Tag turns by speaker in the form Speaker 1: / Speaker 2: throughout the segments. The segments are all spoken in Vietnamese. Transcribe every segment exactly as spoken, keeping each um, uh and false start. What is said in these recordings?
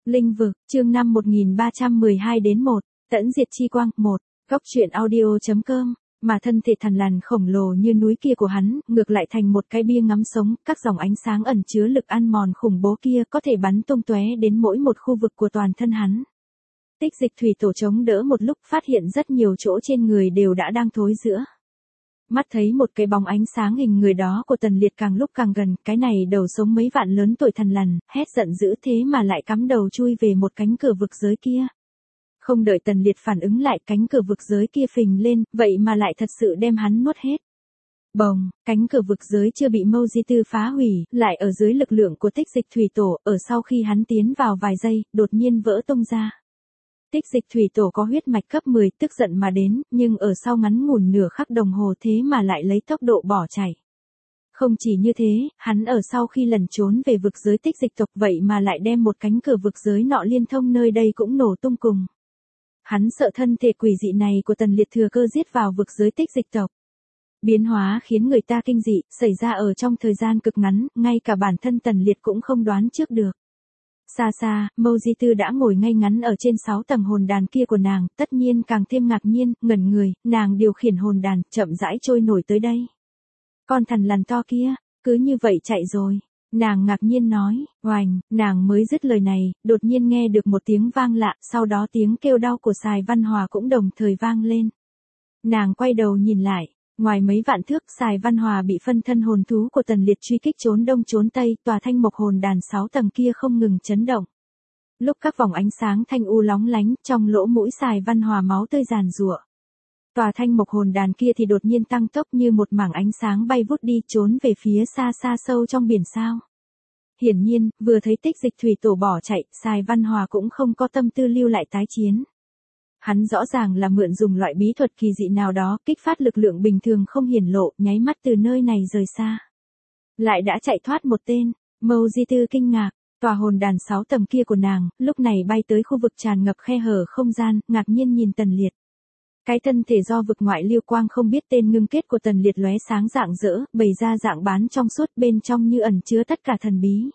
Speaker 1: Linh vực, chương năm một nghìn ba trăm mười hai đến một, tẫn diệt chi quang, một, góc truyện audio.com, mà thân thể thằn lằn khổng lồ như núi kia của hắn, ngược lại thành một cái bia ngắm sống, các dòng ánh sáng ẩn chứa lực ăn mòn khủng bố kia có thể bắn tung tóe đến mỗi một khu vực của toàn thân hắn. Tích dịch thủy tổ chống đỡ một lúc phát hiện rất nhiều chỗ trên người đều đã đang thối rữa. Mắt thấy một cái bóng ánh sáng hình người đó của Tần Liệt càng lúc càng gần, cái này đầu sống mấy vạn lớn tuổi thằn lằn, hét giận dữ thế mà lại cắm đầu chui về một cánh cửa vực giới kia. Không đợi Tần Liệt phản ứng lại, cánh cửa vực giới kia phình lên, vậy mà lại thật sự đem hắn nuốt hết. Bồng, cánh cửa vực giới chưa bị Mâu Di Tư phá hủy, lại ở dưới lực lượng của tích dịch thủy tổ, ở sau khi hắn tiến vào vài giây, đột nhiên vỡ tung ra. Tích dịch thủy tổ có huyết mạch cấp mười, tức giận mà đến, nhưng ở sau ngắn ngủn nửa khắc đồng hồ thế mà lại lấy tốc độ bỏ chạy. Không chỉ như thế, hắn ở sau khi lẩn trốn về vực giới tích dịch tộc vậy mà lại đem một cánh cửa vực giới nọ liên thông nơi đây cũng nổ tung cùng. Hắn sợ thân thể quỷ dị này của Tần Liệt thừa cơ giết vào vực giới tích dịch tộc. Biến hóa khiến người ta kinh dị, xảy ra ở trong thời gian cực ngắn, ngay cả bản thân Tần Liệt cũng không đoán trước được. Xa xa, Mâu Di Tư đã ngồi ngay ngắn ở trên sáu tầng hồn đàn kia của nàng, tất nhiên càng thêm ngạc nhiên, ngẩn người, nàng điều khiển hồn đàn, chậm rãi trôi nổi tới đây. Con thằn lằn to kia, cứ như vậy chạy rồi. Nàng ngạc nhiên nói, oành, nàng mới dứt lời này, đột nhiên nghe được một tiếng vang lạ, sau đó tiếng kêu đau của Sài Văn Hòa cũng đồng thời vang lên. Nàng quay đầu nhìn lại. Ngoài mấy vạn thước, Sài Văn Hòa bị phân thân hồn thú của Tần Liệt truy kích trốn đông trốn tây, tòa thanh mộc hồn đàn sáu tầng kia không ngừng chấn động. Lúc các vòng ánh sáng thanh u lóng lánh, trong lỗ mũi Sài Văn Hòa máu tươi giàn giụa. Tòa thanh mộc hồn đàn kia thì đột nhiên tăng tốc như một mảng ánh sáng bay vút đi trốn về phía xa xa sâu trong biển sao. Hiển nhiên, vừa thấy tích dịch thủy tổ bỏ chạy, Sài Văn Hòa cũng không có tâm tư lưu lại tái chiến. Hắn rõ ràng là mượn dùng loại bí thuật kỳ dị nào đó, kích phát lực lượng bình thường không hiển lộ, nháy mắt từ nơi này rời xa. Lại đã chạy thoát một tên, Mâu Di Tư kinh ngạc, tòa hồn đàn sáu tầng kia của nàng, lúc này bay tới khu vực tràn ngập khe hở không gian, ngạc nhiên nhìn Tần Liệt. Cái thân thể do vực ngoại lưu quang không biết tên ngưng kết của Tần Liệt lóe sáng rạng rỡ, bày ra dạng bán trong suốt, bên trong như ẩn chứa tất cả thần bí.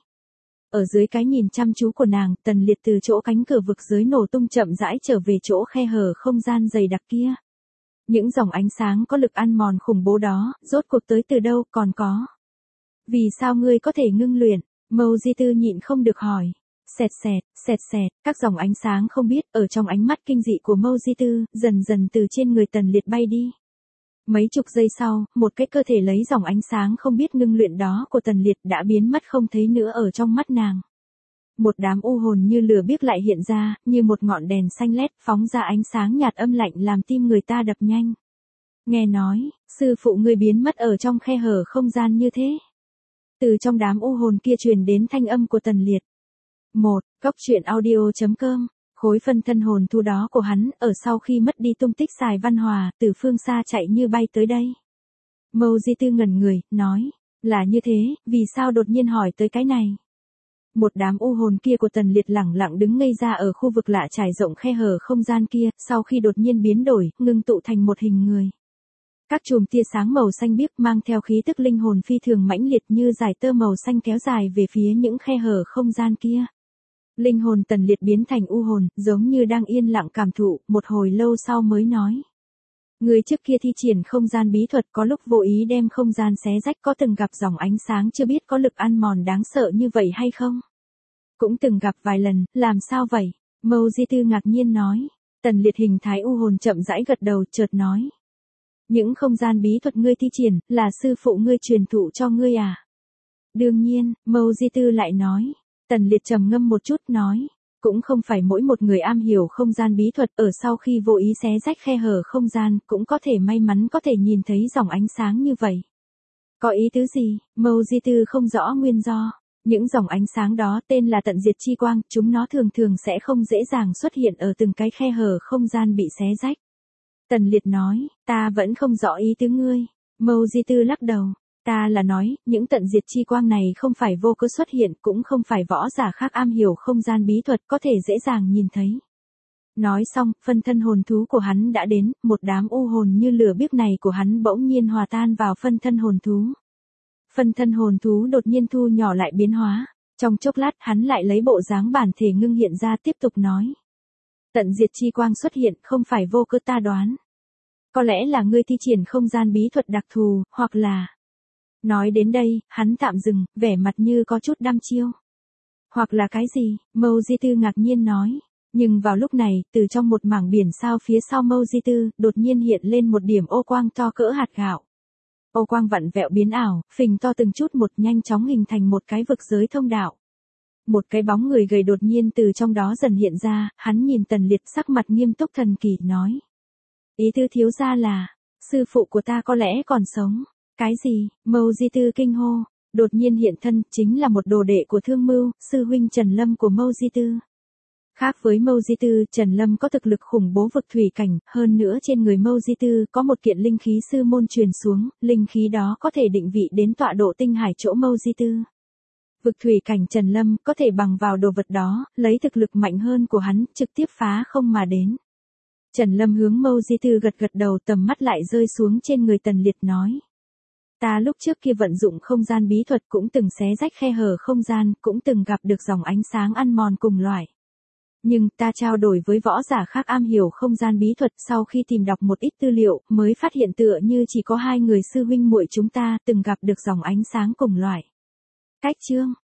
Speaker 1: Ở dưới cái nhìn chăm chú của nàng, Tần Liệt từ chỗ cánh cửa vực giới nổ tung chậm rãi trở về chỗ khe hở không gian dày đặc kia. Những dòng ánh sáng có lực ăn mòn khủng bố đó, rốt cuộc tới từ đâu, còn có. Vì sao ngươi có thể ngưng luyện? Mâu Di Tư nhịn không được hỏi. Xẹt xẹt, xẹt xẹt, các dòng ánh sáng không biết, ở trong ánh mắt kinh dị của Mâu Di Tư, dần dần từ trên người Tần Liệt bay đi. Mấy chục giây sau, một cái cơ thể lấy dòng ánh sáng không biết ngưng luyện đó của Tần Liệt đã biến mất không thấy nữa ở trong mắt nàng. Một đám u hồn như lửa biếc lại hiện ra, như một ngọn đèn xanh lét phóng ra ánh sáng nhạt âm lạnh làm tim người ta đập nhanh. Nghe nói, sư phụ ngươi biến mất ở trong khe hở không gian như thế. Từ trong đám u hồn kia truyền đến thanh âm của Tần Liệt. Một, góc truyện audio.com. Khối phân thân hồn thu đó của hắn, ở sau khi mất đi tung tích Sài Văn Hòa, từ phương xa chạy như bay tới đây. Mâu Di Tư ngẩn người, nói, là như thế, vì sao đột nhiên hỏi tới cái này? Một đám u hồn kia của Tần Liệt lẳng lặng đứng ngây ra ở khu vực lạ trải rộng khe hở không gian kia, sau khi đột nhiên biến đổi, ngưng tụ thành một hình người. Các chùm tia sáng màu xanh biếc mang theo khí tức linh hồn phi thường mãnh liệt như dải tơ màu xanh kéo dài về phía những khe hở không gian kia. Linh hồn Tần Liệt biến thành u hồn, giống như đang yên lặng cảm thụ, một hồi lâu sau mới nói. Người trước kia thi triển không gian bí thuật có lúc vô ý đem không gian xé rách, có từng gặp dòng ánh sáng chưa biết có lực ăn mòn đáng sợ như vậy hay không? Cũng từng gặp vài lần, làm sao vậy? Mâu Di Tư ngạc nhiên nói. Tần Liệt hình thái u hồn chậm rãi gật đầu, chợt nói. Những không gian bí thuật ngươi thi triển, là sư phụ ngươi truyền thụ cho ngươi à? Đương nhiên, Mâu Di Tư lại nói. Tần Liệt trầm ngâm một chút nói, cũng không phải mỗi một người am hiểu không gian bí thuật, ở sau khi vô ý xé rách khe hở không gian, cũng có thể may mắn có thể nhìn thấy dòng ánh sáng như vậy. Có ý tứ gì? Mâu Di Tư không rõ nguyên do. Những dòng ánh sáng đó tên là tận diệt chi quang, chúng nó thường thường sẽ không dễ dàng xuất hiện ở từng cái khe hở không gian bị xé rách. Tần Liệt nói, ta vẫn không rõ ý tứ ngươi. Mâu Di Tư lắc đầu. Ta là nói, những tận diệt chi quang này không phải vô cớ xuất hiện, cũng không phải võ giả khác am hiểu không gian bí thuật có thể dễ dàng nhìn thấy. Nói xong, phân thân hồn thú của hắn đã đến, một đám u hồn như lửa biếc này của hắn bỗng nhiên hòa tan vào phân thân hồn thú. Phân thân hồn thú đột nhiên thu nhỏ lại biến hóa, Trong chốc lát hắn lại lấy bộ dáng bản thể ngưng hiện ra tiếp tục nói. Tận diệt chi quang xuất hiện không phải vô cơ ta đoán. Có lẽ là ngươi thi triển không gian bí thuật đặc thù, hoặc là... Nói đến đây, hắn tạm dừng, vẻ mặt như có chút đăm chiêu. Hoặc là cái gì, Mâu Di Tư ngạc nhiên nói. Nhưng vào lúc này, từ trong một mảng biển sao phía sau Mâu Di Tư, đột nhiên hiện lên một điểm ô quang to cỡ hạt gạo. Ô quang vặn vẹo biến ảo, phình to từng chút một nhanh chóng hình thành một cái vực giới thông đạo. Một cái bóng người gầy đột nhiên từ trong đó dần hiện ra, hắn nhìn Tần Liệt sắc mặt nghiêm túc thần kỳ nói. Ý tư thiếu gia là, sư phụ của ta có lẽ còn sống. Cái gì, Mâu Di Tư kinh hô, đột nhiên hiện thân chính là một đồ đệ của Thương Mưu, sư huynh Trần Lâm của Mâu Di Tư. Khác với Mâu Di Tư, Trần Lâm có thực lực khủng bố vực thủy cảnh, hơn nữa trên người Mâu Di Tư có một kiện linh khí sư môn truyền xuống, linh khí đó có thể định vị đến tọa độ tinh hải chỗ Mâu Di Tư. Vực thủy cảnh Trần Lâm có thể bằng vào đồ vật đó, lấy thực lực mạnh hơn của hắn, trực tiếp phá không mà đến. Trần Lâm hướng Mâu Di Tư gật gật đầu, tầm mắt lại rơi xuống trên người Tần Liệt nói. Ta lúc trước kia vận dụng không gian bí thuật cũng từng xé rách khe hở không gian, cũng từng gặp được dòng ánh sáng ăn mòn cùng loại. Nhưng ta trao đổi với võ giả khác am hiểu không gian bí thuật, sau khi tìm đọc một ít tư liệu, mới phát hiện tựa như chỉ có hai người sư huynh muội chúng ta từng gặp được dòng ánh sáng cùng loại. Cách chương